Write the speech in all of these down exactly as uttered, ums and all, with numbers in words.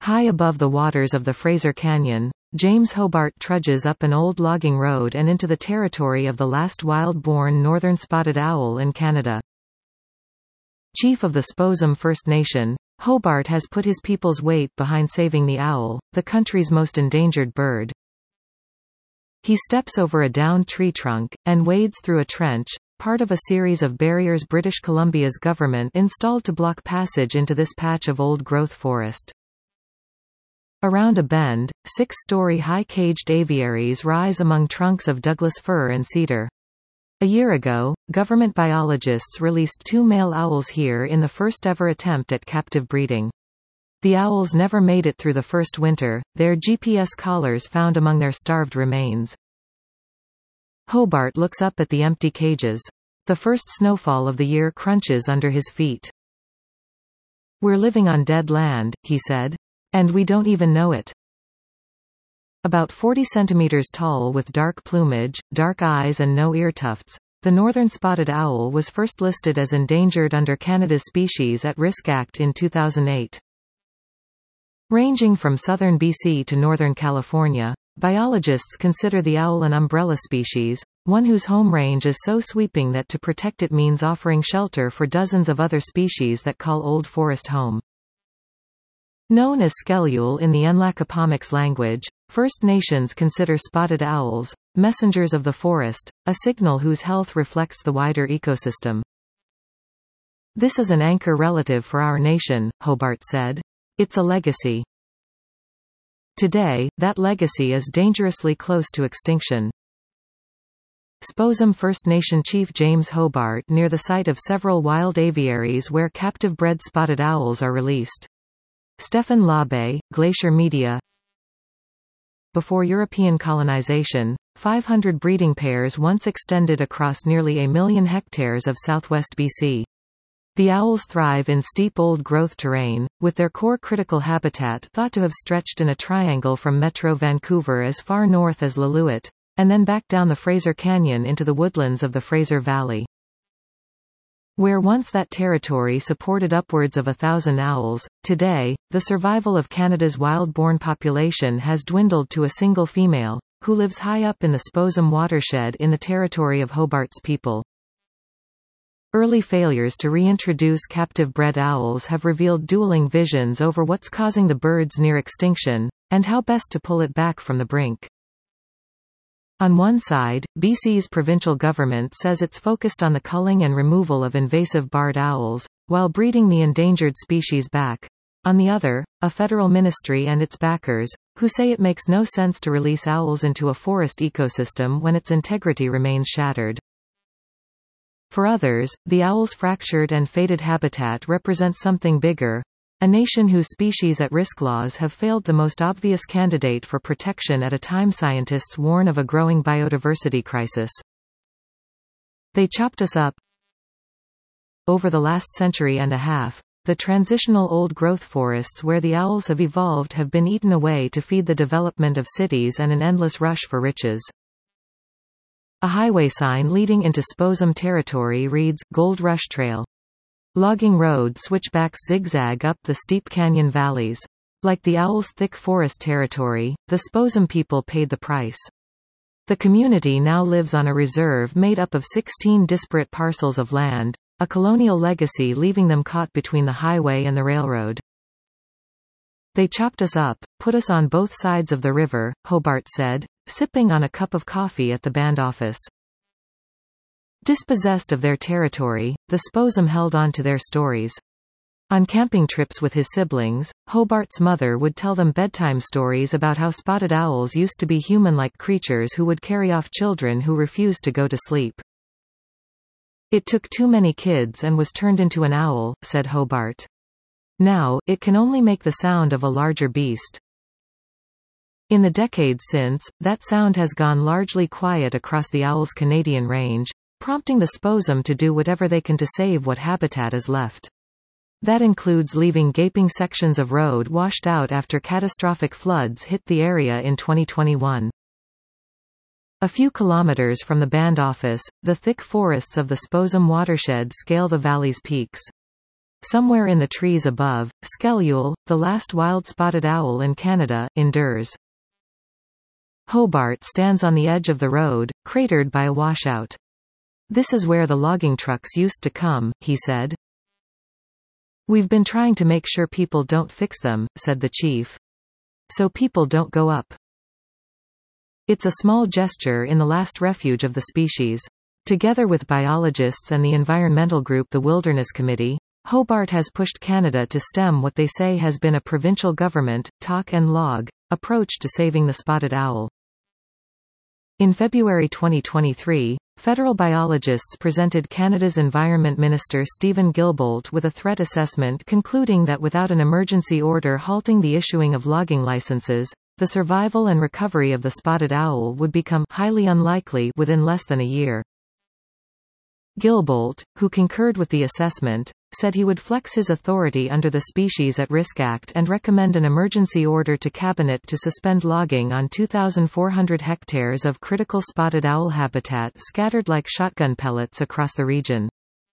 High above the waters of the Fraser Canyon, James Hobart trudges up an old logging road and into the territory of the last wild-born northern spotted owl in Canada. Chief of the Sposum First Nation, Hobart has put his people's weight behind saving the owl, the country's most endangered bird. He steps over a downed tree trunk, and wades through a trench, part of a series of barriers British Columbia's government installed to block passage into this patch of old-growth forest. Around a bend, six-story high-caged aviaries rise among trunks of Douglas fir and cedar. A year ago, government biologists released two male owls here in the first-ever attempt at captive breeding. The owls never made it through the first winter, their G P S collars found among their starved remains. Hobart looks up at the empty cages. The first snowfall of the year crunches under his feet. "We're living on dead land," he said. "And we don't even know it." About forty centimeters tall with dark plumage, dark eyes and no ear tufts, the northern spotted owl was first listed as endangered under Canada's Species at Risk Act in two thousand eight. Ranging from southern B C to northern California, biologists consider the owl an umbrella species, one whose home range is so sweeping that to protect it means offering shelter for dozens of other species that call Old Forest home. Known as Skelule in the Nlaka'pamux language, First Nations consider spotted owls messengers of the forest, a signal whose health reflects the wider ecosystem. "This is an anchor relative for our nation," Hobart said. "It's a legacy. Today, that legacy is dangerously close to extinction." Sposum First Nation Chief James Hobart near the site of several wild aviaries where captive-bred spotted owls are released. Stefan Labe, Glacier Media. Before European colonization, five hundred breeding pairs once extended across nearly a million hectares of southwest B C. The owls thrive in steep old-growth terrain, with their core critical habitat thought to have stretched in a triangle from Metro Vancouver as far north as Lillooet, and then back down the Fraser Canyon into the woodlands of the Fraser Valley. Where once that territory supported upwards of a thousand owls, today, the survival of Canada's wild-born population has dwindled to a single female, who lives high up in the Sposum watershed in the territory of Hobart's people. Early failures to reintroduce captive-bred owls have revealed dueling visions over what's causing the bird's near extinction, and how best to pull it back from the brink. On one side, B C's provincial government says it's focused on the culling and removal of invasive barred owls, while breeding the endangered species back. On the other, a federal ministry and its backers, who say it makes no sense to release owls into a forest ecosystem when its integrity remains shattered. For others, the owl's fractured and faded habitat represents something bigger. A nation whose species at risk laws have failed the most obvious candidate for protection at a time scientists warn of a growing biodiversity crisis. "They chopped us up." Over the last century and a half, the transitional old-growth forests where the owls have evolved have been eaten away to feed the development of cities and an endless rush for riches. A highway sign leading into Sposum territory reads, "Gold Rush Trail." Logging road switchbacks zigzag up the steep canyon valleys. Like the owl's thick forest territory, the Sposum people paid the price. The community now lives on a reserve made up of sixteen disparate parcels of land, a colonial legacy leaving them caught between the highway and the railroad. "They chopped us up, put us on both sides of the river," Hobart said, sipping on a cup of coffee at the band office. Dispossessed of their territory, the Sposum held on to their stories. On camping trips with his siblings, Hobart's mother would tell them bedtime stories about how spotted owls used to be human-like creatures who would carry off children who refused to go to sleep. "It took too many kids and was turned into an owl," said Hobart. "Now, it can only make the sound of a larger beast." In the decades since, that sound has gone largely quiet across the owl's Canadian range, prompting the Sposum to do whatever they can to save what habitat is left. That includes leaving gaping sections of road washed out after catastrophic floods hit the area in twenty twenty-one. A few kilometers from the band office, the thick forests of the Sposum watershed scale the valley's peaks. Somewhere in the trees above, Skelule, the last wild spotted owl in Canada, endures. Hobart stands on the edge of the road, cratered by a washout. "This is where the logging trucks used to come," he said. "We've been trying to make sure people don't fix them," said the chief. "So people don't go up." It's a small gesture in the last refuge of the species. Together with biologists and the environmental group the Wilderness Committee, Hobart has pushed Canada to stem what they say has been a provincial government, talk and log, approach to saving the spotted owl. In February twenty twenty-three, federal biologists presented Canada's Environment Minister Stephen Guilbeault with a threat assessment concluding that without an emergency order halting the issuing of logging licenses, the survival and recovery of the spotted owl would become highly unlikely within less than a year. Guilbeault, who concurred with the assessment, said he would flex his authority under the Species at Risk Act and recommend an emergency order to Cabinet to suspend logging on two thousand four hundred hectares of critical spotted owl habitat scattered like shotgun pellets across the region.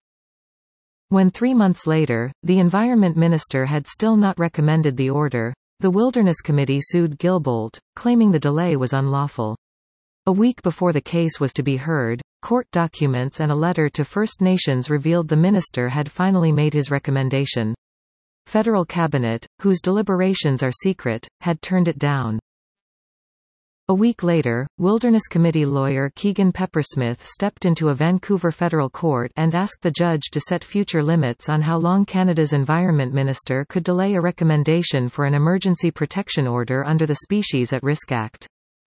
When three months later, the Environment Minister had still not recommended the order, the Wilderness Committee sued Guilbeault, claiming the delay was unlawful. A week before the case was to be heard, court documents and a letter to First Nations revealed the minister had finally made his recommendation. Federal cabinet, whose deliberations are secret, had turned it down. A week later, Wilderness Committee lawyer Keegan Peppersmith stepped into a Vancouver federal court and asked the judge to set future limits on how long Canada's Environment Minister could delay a recommendation for an emergency protection order under the Species at Risk Act.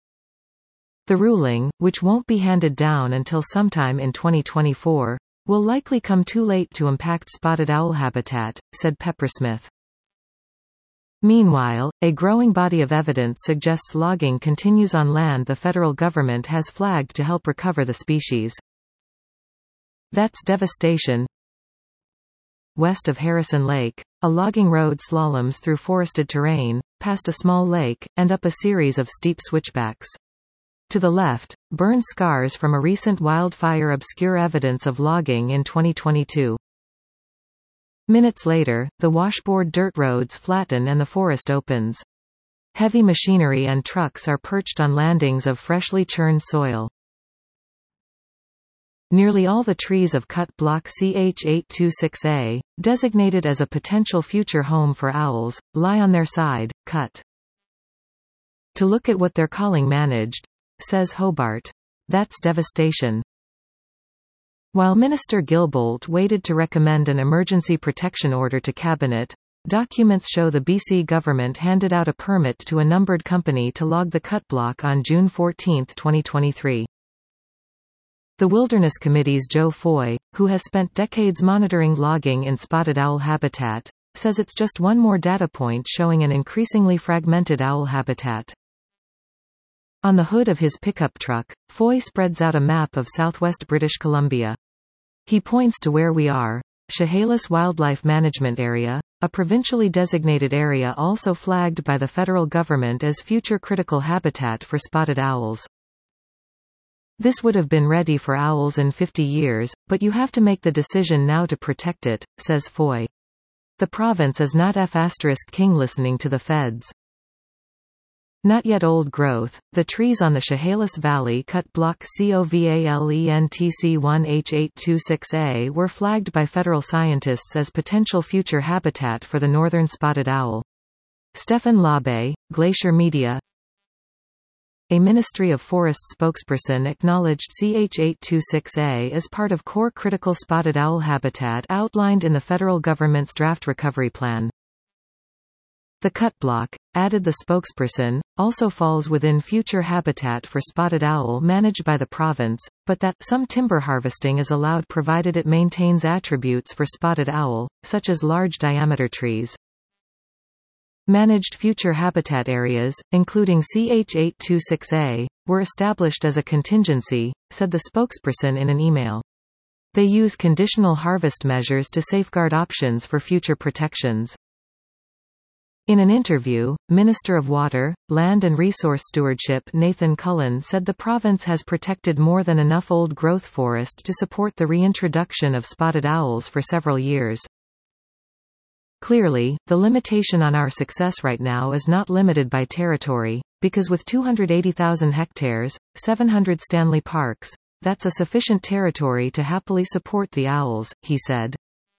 The ruling, which won't be handed down until sometime in twenty twenty-four, will likely come too late to impact spotted owl habitat, said Peppersmith. Meanwhile, a growing body of evidence suggests logging continues on land the federal government has flagged to help recover the species. That's devastation. West of Harrison Lake, a logging road slaloms through forested terrain, past a small lake, and up a series of steep switchbacks. To the left, burn scars from a recent wildfire obscure evidence of logging in twenty twenty-two. Minutes later, the washboard dirt roads flatten and the forest opens. Heavy machinery and trucks are perched on landings of freshly churned soil. Nearly all the trees of Cut Block C H eight twenty-six A, designated as a potential future home for owls, lie on their side, cut. To look at what they're calling managed, says Hobart. That's devastation. While Minister Guilbeault waited to recommend an emergency protection order to Cabinet, documents show the B C government handed out a permit to a numbered company to log the cut block on June fourteenth twenty twenty-three. The Wilderness Committee's Joe Foy, who has spent decades monitoring logging in spotted owl habitat, says it's just one more data point showing an increasingly fragmented owl habitat. On the hood of his pickup truck, Foy spreads out a map of southwest British Columbia. He points to where we are, Chehalis Wildlife Management Area, a provincially designated area also flagged by the federal government as future critical habitat for spotted owls. This would have been ready for owls in fifty years, but you have to make the decision now to protect it, says Foy. The province is not F king listening to the feds. Not yet old growth, the trees on the Chehalis Valley Cut Block COVALENTC one H eight twenty-six A were flagged by federal scientists as potential future habitat for the northern spotted owl. Stefan Labe, Glacier Media. A Ministry of Forests spokesperson acknowledged C H eight twenty-six A as part of core critical spotted owl habitat outlined in the federal government's draft recovery plan. The cut block, added the spokesperson, also falls within future habitat for spotted owl managed by the province, but that some timber harvesting is allowed provided it maintains attributes for spotted owl, such as large diameter trees. Managed future habitat areas, including C H eight twenty-six A, were established as a contingency, said the spokesperson in an email. They use conditional harvest measures to safeguard options for future protections. In an interview, Minister of Water, Land and Resource Stewardship Nathan Cullen said the province has protected more than enough old-growth forest to support the reintroduction of spotted owls for several years. Clearly, the limitation on our success right now is not limited by territory, because with two hundred eighty thousand hectares, seven hundred Stanley Parks, that's a sufficient territory to happily support the owls, he said.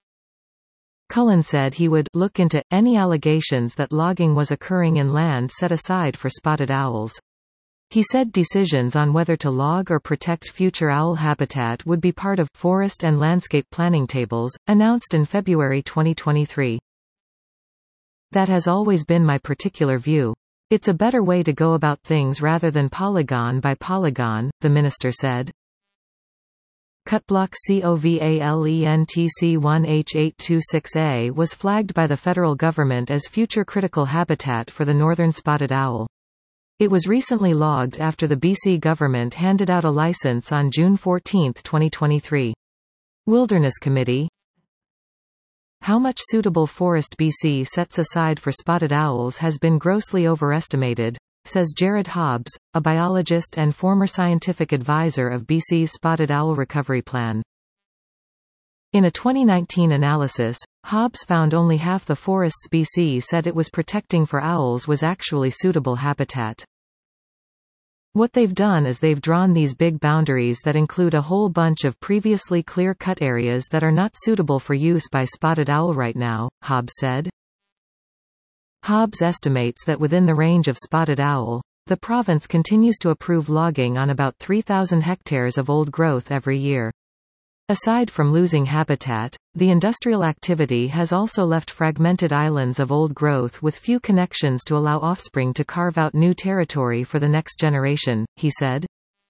Cullen said he would look into any allegations that logging was occurring in land set aside for spotted owls. He said decisions on whether to log or protect future owl habitat would be part of forest and landscape planning tables, announced in February twenty twenty-three. That has always been my particular view. It's a better way to go about things rather than polygon by polygon, the minister said. Cutblock COVALENT C one H eight two six A was flagged by the federal government as future critical habitat for the northern spotted owl. It was recently logged after the B C government handed out a license on June fourteenth twenty twenty-three. Wilderness Committee. How much suitable forest B C sets aside for spotted owls has been grossly overestimated, says Jared Hobbs, a biologist and former scientific advisor of B C's Spotted Owl Recovery Plan. In a twenty nineteen analysis, Hobbs found only half the forests B C said it was protecting for owls was actually suitable habitat. What they've done is they've drawn these big boundaries that include a whole bunch of previously clear-cut areas that are not suitable for use by spotted owl right now, Hobbs said. Hobbs estimates that within the range of spotted owl, the province continues to approve logging on about three thousand hectares of old growth every year. Aside from losing habitat, the industrial activity has also left fragmented islands of old growth with few connections to allow offspring to carve out new territory for the next generation, he said.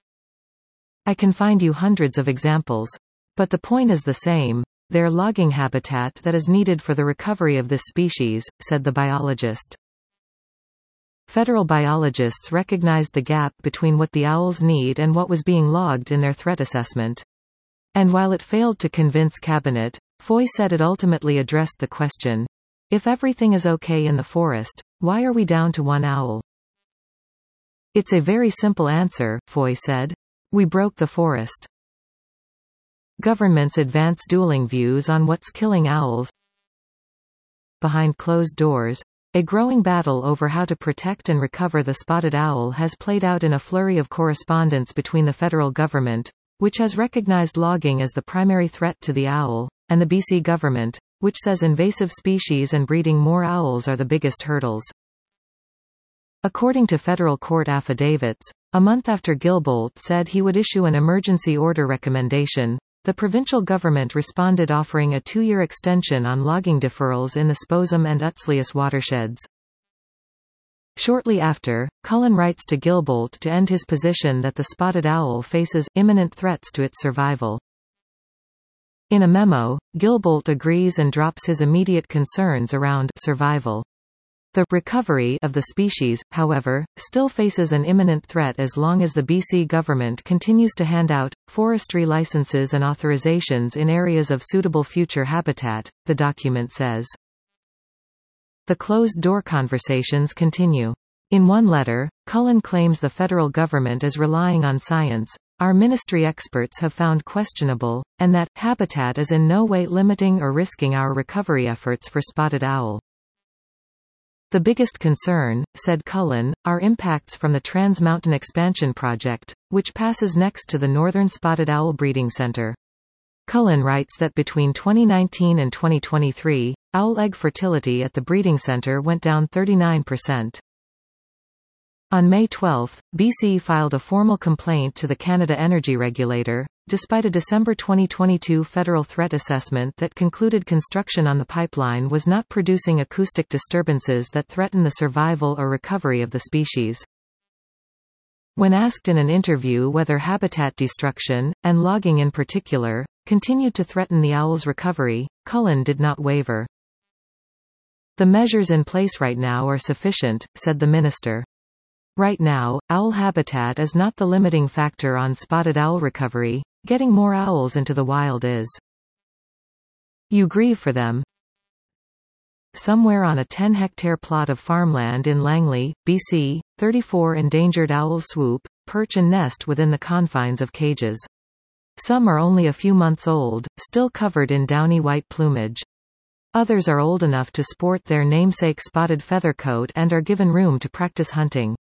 I can find you hundreds of examples. But the point is the same. They're logging habitat that is needed for the recovery of this species, said the biologist. Federal biologists recognized the gap between what the owls need and what was being logged in their threat assessment. And while it failed to convince Cabinet, Foy said it ultimately addressed the question, if everything is okay in the forest, why are we down to one owl? It's a very simple answer, Foy said. We broke the forest. Governments advance dueling views on what's killing owls. Behind closed doors, a growing battle over how to protect and recover the spotted owl has played out in a flurry of correspondence between the federal government, which has recognized logging as the primary threat to the owl, and the B C government, which says invasive species and breeding more owls are the biggest hurdles. According to federal court affidavits, a month after Guilbeault said he would issue an emergency order recommendation, the provincial government responded offering a two-year extension on logging deferrals in the Sposum and Utslias watersheds. Shortly after, Cullen writes to Guilbeault to end his position that the spotted owl faces imminent threats to its survival. In a memo, Guilbeault agrees and drops his immediate concerns around survival. The recovery of the species, however, still faces an imminent threat as long as the B C government continues to hand out forestry licenses and authorizations in areas of suitable future habitat, the document says. The closed-door conversations continue. In one letter, Cullen claims the federal government is relying on science, our ministry experts have found questionable, and that habitat is in no way limiting or risking our recovery efforts for spotted owl. The biggest concern, said Cullen, are impacts from the Trans Mountain Expansion Project, which passes next to the Northern Spotted Owl Breeding Center. Cullen writes that between twenty nineteen and twenty twenty-three, owl egg fertility at the breeding center went down thirty-nine percent. On May twelfth, B C filed a formal complaint to the Canada Energy Regulator, despite a December twenty twenty-two federal threat assessment that concluded construction on the pipeline was not producing acoustic disturbances that threaten the survival or recovery of the species. When asked in an interview whether habitat destruction, and logging in particular, continued to threaten the owl's recovery, Cullen did not waver. The measures in place right now are sufficient, said the minister. Right now, owl habitat is not the limiting factor on spotted owl recovery, getting more owls into the wild is. You grieve for them. Somewhere on a ten-hectare plot of farmland in Langley, B C, thirty-four endangered owls swoop, perch and nest within the confines of cages. Some are only a few months old, still covered in downy white plumage. Others are old enough to sport their namesake spotted feather coat and are given room to practice hunting.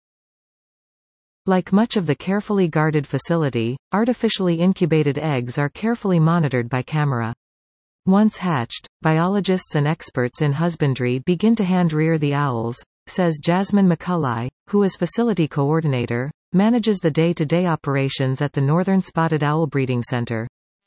Like much of the carefully guarded facility, artificially incubated eggs are carefully monitored by camera. Once hatched, biologists and experts in husbandry begin to hand-rear the owls, says Jasmine McCulley, who is facility coordinator, manages the day-to-day operations at the Northern Spotted Owl Breeding Center.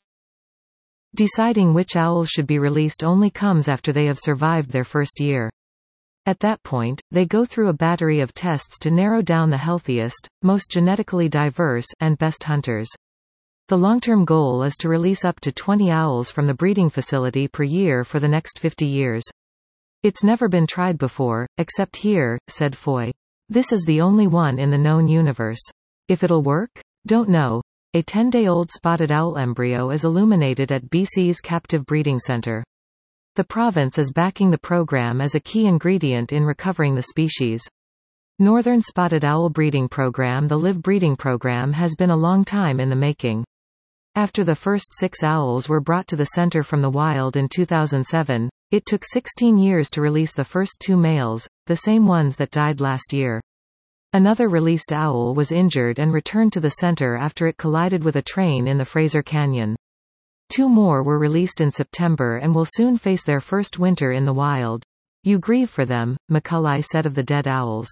Deciding which owls should be released only comes after they have survived their first year. At that point, they go through a battery of tests to narrow down the healthiest, most genetically diverse, and best hunters. The long-term goal is to release up to twenty owls from the breeding facility per year for the next fifty years. It's never been tried before, except here, said Foy. This is the only one in the known universe. If it'll work? Don't know. A ten-day-old spotted owl embryo is illuminated at B C's captive breeding center. The province is backing the program as a key ingredient in recovering the species. Northern Spotted Owl Breeding Program. The live breeding program has been a long time in the making. After the first six owls were brought to the center from the wild in two thousand seven, it took sixteen years to release the first two males, the same ones that died last year. Another released owl was injured and returned to the center after it collided with a train in the Fraser Canyon. Two more were released in September and will soon face their first winter in the wild. You grieve for them, McCulley said of the dead owls.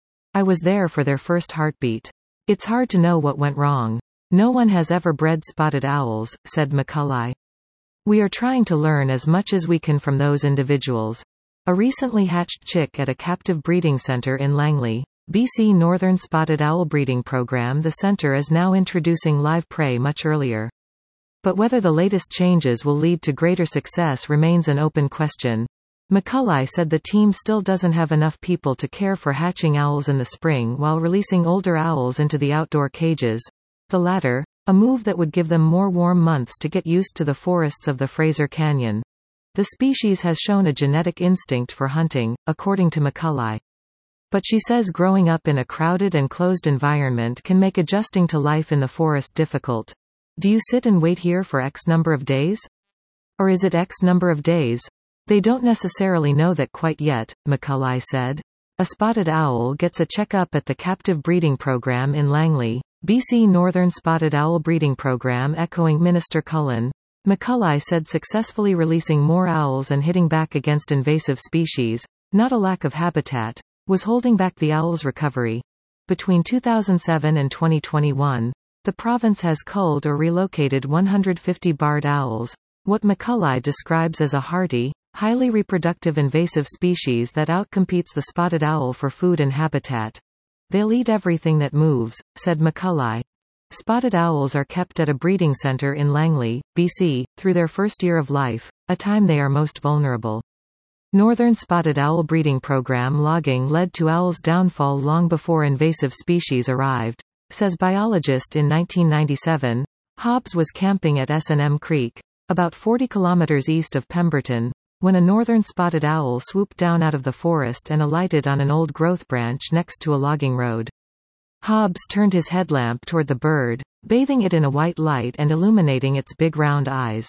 I was there for their first heartbeat. It's hard to know what went wrong. No one has ever bred spotted owls, said McCulley. We are trying to learn as much as we can from those individuals. A recently hatched chick at a captive breeding center in Langley, B C Northern Spotted Owl Breeding Program. The center is now introducing live prey much earlier. But whether the latest changes will lead to greater success remains an open question. McCulley said the team still doesn't have enough people to care for hatching owls in the spring while releasing older owls into the outdoor cages. The latter, a move that would give them more warm months to get used to the forests of the Fraser Canyon. The species has shown a genetic instinct for hunting, according to McCulley. But she says growing up in a crowded and closed environment can make adjusting to life in the forest difficult. Do you sit and wait here for X number of days? Or is it X number of days? They don't necessarily know that quite yet, McCulley said. A spotted owl gets a checkup at the captive breeding program in Langley, B C Northern Spotted Owl Breeding Program. Echoing Minister Cullen, McCulley said successfully releasing more owls and hitting back against invasive species, not a lack of habitat, was holding back the owl's recovery. Between two thousand seven and twenty twenty-one, the province has culled or relocated one hundred fifty barred owls, what McCulley describes as a hardy, highly reproductive invasive species that outcompetes the spotted owl for food and habitat. They'll eat everything that moves, said McCulley. Spotted owls are kept at a breeding center in Langley, B C, through their first year of life, a time they are most vulnerable. Northern Spotted Owl Breeding Program logging led to owls' downfall long before invasive species arrived, says biologist. In nineteen ninety-seven, Hobbs was camping at S and M Creek, about forty kilometers east of Pemberton, when a northern spotted owl swooped down out of the forest and alighted on an old growth branch next to a logging road. Hobbs turned his headlamp toward the bird, bathing it in a white light and illuminating its big round eyes.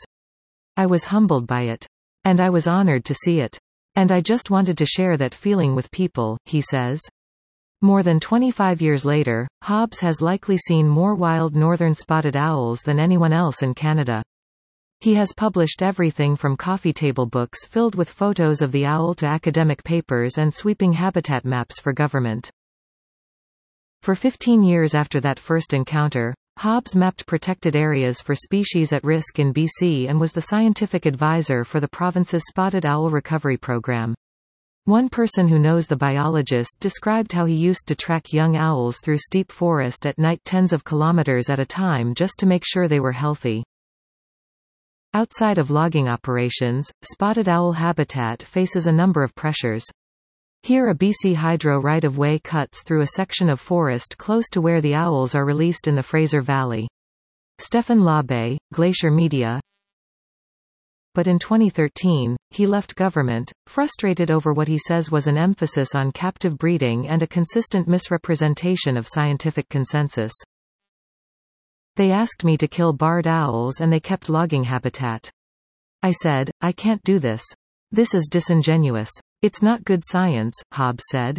I was humbled by it. And I was honored to see it. And I just wanted to share that feeling with people, he says. More than twenty-five years later, Hobbs has likely seen more wild northern spotted owls than anyone else in Canada. He has published everything from coffee table books filled with photos of the owl to academic papers and sweeping habitat maps for government. For fifteen years after that first encounter, Hobbs mapped protected areas for species at risk in B C and was the scientific advisor for the province's Spotted Owl Recovery Program. One person who knows the biologist described how he used to track young owls through steep forest at night tens of kilometers at a time just to make sure they were healthy. Outside of logging operations, spotted owl habitat faces a number of pressures. Here a B C Hydro right-of-way cuts through a section of forest close to where the owls are released in the Fraser Valley. Stefan Labe, Glacier Media. But in twenty thirteen, he left government, frustrated over what he says was an emphasis on captive breeding and a consistent misrepresentation of scientific consensus. They asked me to kill barred owls and they kept logging habitat. I said, I can't do this. This is disingenuous. It's not good science, Hobbs said.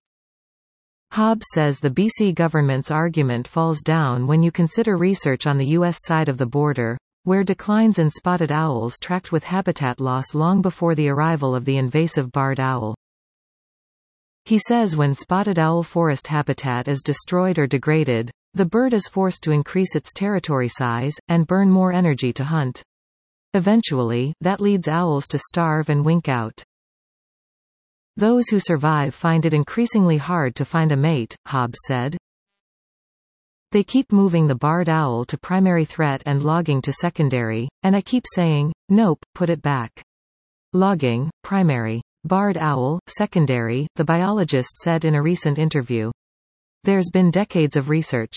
Hobbs says the B C government's argument falls down when you consider research on the U S side of the border, where declines in spotted owls tracked with habitat loss long before the arrival of the invasive barred owl. He says when spotted owl forest habitat is destroyed or degraded, the bird is forced to increase its territory size, and burn more energy to hunt. Eventually, that leads owls to starve and wink out. Those who survive find it increasingly hard to find a mate, Hobbs said. They keep moving the barred owl to primary threat and logging to secondary, and I keep saying, nope, put it back. Logging, primary. Barred owl, secondary, the biologist said in a recent interview. There's been decades of research.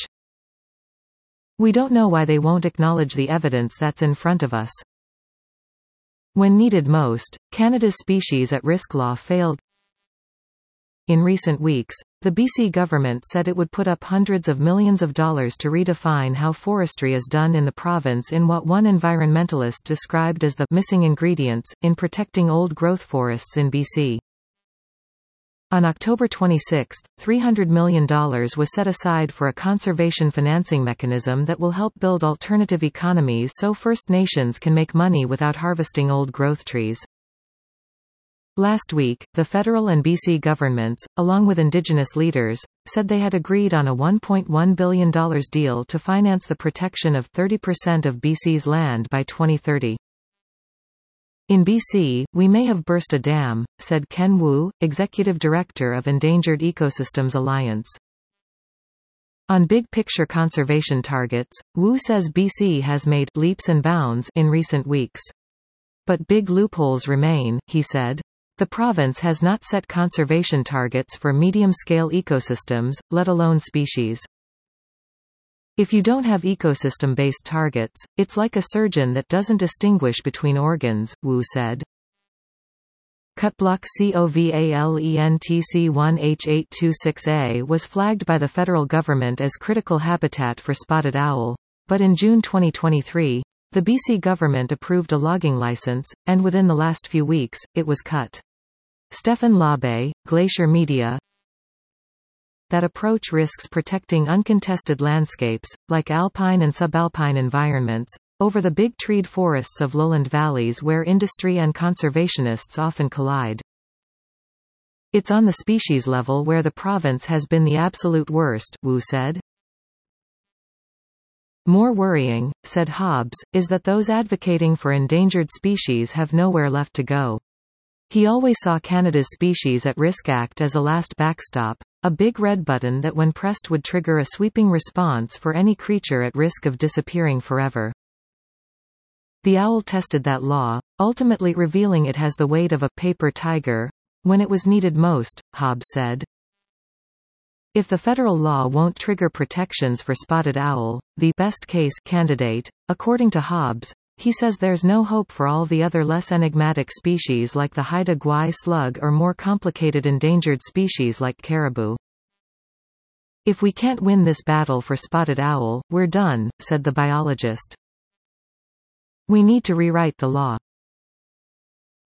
We don't know why they won't acknowledge the evidence that's in front of us. When needed most, Canada's species at risk law failed. In recent weeks, the B C government said it would put up hundreds of millions of dollars to redefine how forestry is done in the province in what one environmentalist described as the missing ingredients in protecting old-growth forests in B C. On October twenty-sixth, three hundred million dollars was set aside for a conservation financing mechanism that will help build alternative economies so First Nations can make money without harvesting old-growth trees. Last week, the federal and B C governments, along with Indigenous leaders, said they had agreed on a one point one billion dollars deal to finance the protection of thirty percent of B C's land by twenty thirty. In B C, we may have burst a dam, said Ken Wu, Executive Director of Endangered Ecosystems Alliance. On big-picture conservation targets, Wu says B C has made leaps and bounds in recent weeks. But big loopholes remain, he said. The province has not set conservation targets for medium-scale ecosystems, let alone species. If you don't have ecosystem-based targets, it's like a surgeon that doesn't distinguish between organs, Wu said. Cutblock COVALENTC one H eight two six A was flagged by the federal government as critical habitat for spotted owl, but in June twenty twenty-three, the B C government approved a logging license, and within the last few weeks, it was cut. Stefan Labe, Glacier Media. That approach risks protecting uncontested landscapes, like alpine and subalpine environments, over the big treed forests of lowland valleys where industry and conservationists often collide. It's on the species level where the province has been the absolute worst, Wu said. More worrying, said Hobbs, is that those advocating for endangered species have nowhere left to go. He always saw Canada's Species at Risk Act as a last backstop, a big red button that when pressed would trigger a sweeping response for any creature at risk of disappearing forever. The owl tested that law, ultimately revealing it has the weight of a paper tiger, when it was needed most, Hobbs said. If the federal law won't trigger protections for spotted owl, the best case candidate, according to Hobbs, he says there's no hope for all the other less enigmatic species like the Haida Gwaii slug or more complicated endangered species like caribou. If we can't win this battle for spotted owl, we're done, said the biologist. We need to rewrite the law.